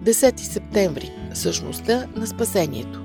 10 септември – същността на спасението.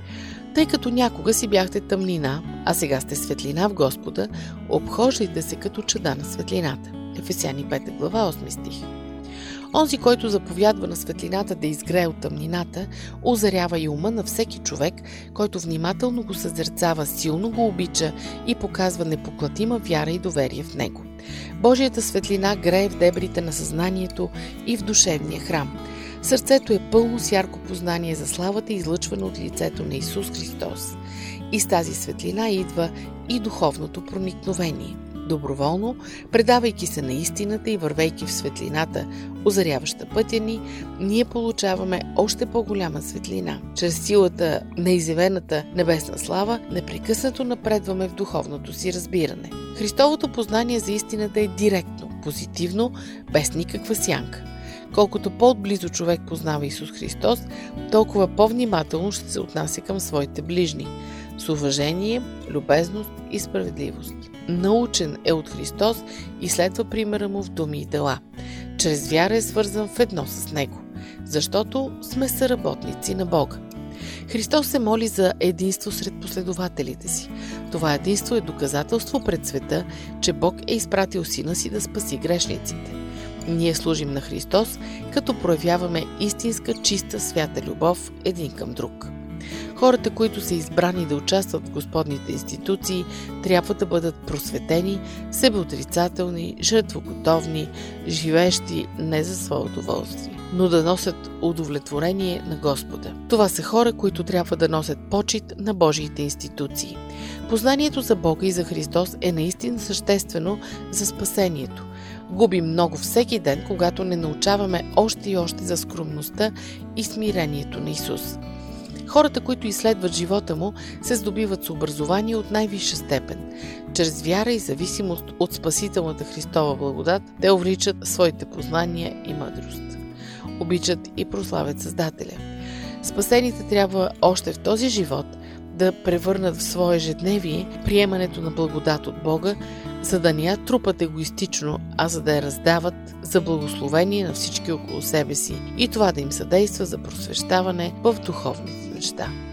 Тъй като някога си бяхте тъмнина, а сега сте светлина в Господа, обхождайте се като чада на светлината. Ефесяни 5 глава 8 стих. Онзи, който заповядва на светлината да изгрее от тъмнината, озарява и ума на всеки човек, който внимателно го съзерцава, силно го обича и показва непоклатима вяра и доверие в него. Божията светлина грее в дебрите на съзнанието и в душевния храм. Сърцето е пълно с ярко познание за славата, излъчвана от лицето на Исус Христос. И с тази светлина идва и духовното проникновение. Доброволно, предавайки се на истината и вървейки в светлината, озаряваща пътя ни, ние получаваме още по-голяма светлина. Чрез силата на изявената небесна слава, непрекъснато напредваме в духовното си разбиране. Христовото познание за истината е директно, позитивно, без никаква сянка. Колкото по-отблизо човек познава Исус Христос, толкова по-внимателно ще се отнася към своите ближни, с уважение, любезност и справедливост. Научен е от Христос и следва примера му в думи и дела. Чрез вяра е свързан в едно с Него, защото сме съработници на Бога. Христос се моли за единство сред последователите си. Това единство е доказателство пред света, че Бог е изпратил Сина си да спаси грешниците. Ние служим на Христос, като проявяваме истинска, чиста, свята любов един към друг. Хората, които са избрани да участват в Господните институции, трябва да бъдат просветени, себеотрицателни, жертвоготовни, живеещи не за свое удоволствие, но да носят удовлетворение на Господа. Това са хора, които трябва да носят почит на Божиите институции. Познанието за Бога и за Христос е наистина съществено за спасението. Губим много всеки ден, когато не научаваме още и още за скромността и смирението на Исус. Хората, които изследват живота му, се здобиват с образование от най-висша степен. Чрез вяра и зависимост от спасителната Христова благодат, те увличат своите познания и мъдрост. Обичат и прославят Създателя. Спасените трябва още в този живот да превърнат в свое ежедневие приемането на благодат от Бога, за да не я трупат егоистично, а за да я раздават за благословение на всички около себе си и това да им съдейства за просвещаване в духовните неща.